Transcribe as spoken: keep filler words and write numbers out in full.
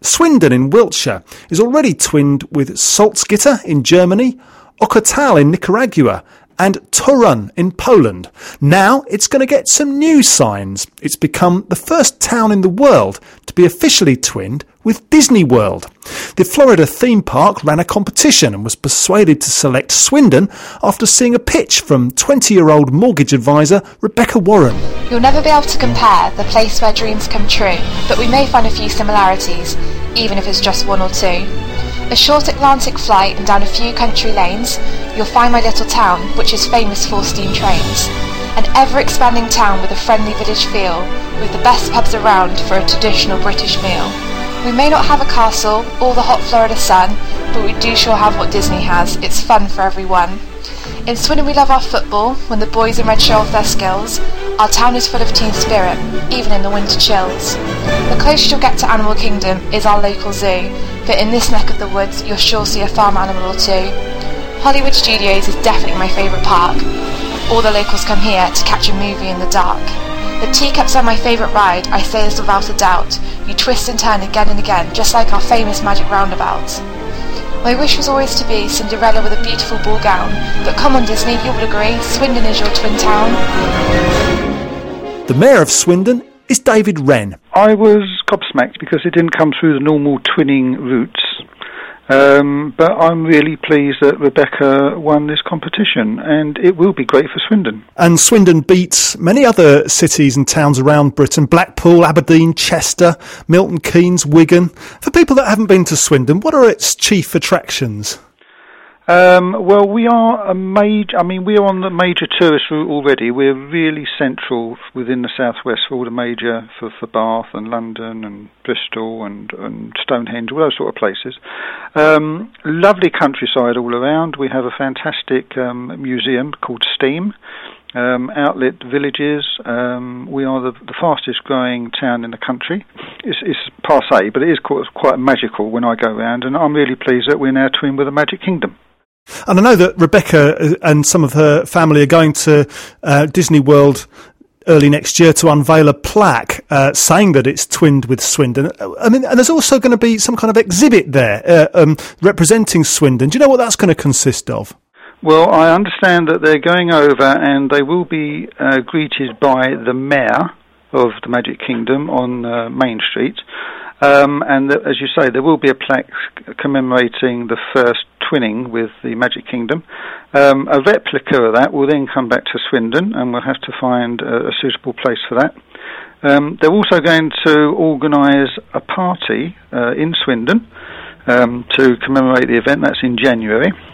Swindon in Wiltshire is already twinned with Salzgitter in Germany, Ocotal in Nicaragua, and Torun in Poland. Now it's going to get some new signs. It's become the first town in the world to be officially twinned with Disney World. The Florida theme park ran a competition and was persuaded to select Swindon after seeing a pitch from twenty-year-old mortgage advisor Rebecca Warren. You'll never be able to compare the place where dreams come true, but we may find a few similarities, even if it's just one or two. A short Atlantic flight and down a few country lanes, you'll find my little town, which is famous for steam trains. An ever-expanding town with a friendly village feel, with the best pubs around for a traditional British meal. We may not have a castle or the hot Florida sun, but we do sure have what Disney has. It's fun for everyone. In Swindon we love our football, when the boys in red show off their skills. Our town is full of team spirit, even in the winter chills. The closest you'll get to Animal Kingdom is our local zoo, but in this neck of the woods you'll sure see a farm animal or two. Hollywood Studios is definitely my favourite park. All the locals come here to catch a movie in the dark. The teacups are my favourite ride, I say this without a doubt. You twist and turn again and again, just like our famous Magic Roundabout. My wish was always to be Cinderella with a beautiful ball gown, but come on Disney, you will agree, Swindon is your twin town. The Mayor of Swindon is David Wren. I was gobsmacked because it didn't come through the normal twinning routes. Um, but I'm really pleased that Rebecca won this competition, and it will be great for Swindon. And Swindon beats many other cities and towns around Britain: Blackpool, Aberdeen, Chester, Milton Keynes, Wigan. For people that haven't been to Swindon, what are its chief attractions? Um, well, we are a major, I mean, we are on the major tourist route already. We're really central within the southwest for all the major, for, for Bath and London and Bristol and, and Stonehenge, all those sort of places. Um, lovely countryside all around. We have a fantastic um, museum called STEAM. Um, outlet villages. Um, we are the, the fastest growing town in the country. It's, it's passé, but it is quite, quite magical when I go around, and I'm really pleased that we're now twinned with the Magic Kingdom. And I know that Rebecca and some of her family are going to uh, Disney World early next year to unveil a plaque uh, saying that it's twinned with Swindon. I mean, and there's also going to be some kind of exhibit there uh, um, representing Swindon. Do you know what that's going to consist of? Well, I understand that they're going over and they will be uh, greeted by the Mayor of the Magic Kingdom on uh, Main Street. Um, and the, as you say, there will be a plaque commemorating the first twinning with the Magic Kingdom. Um, a replica of that will then come back to Swindon, and we'll have to find a, a suitable place for that. Um, they're also going to organise a party uh, in Swindon um, to commemorate the event. That's in January.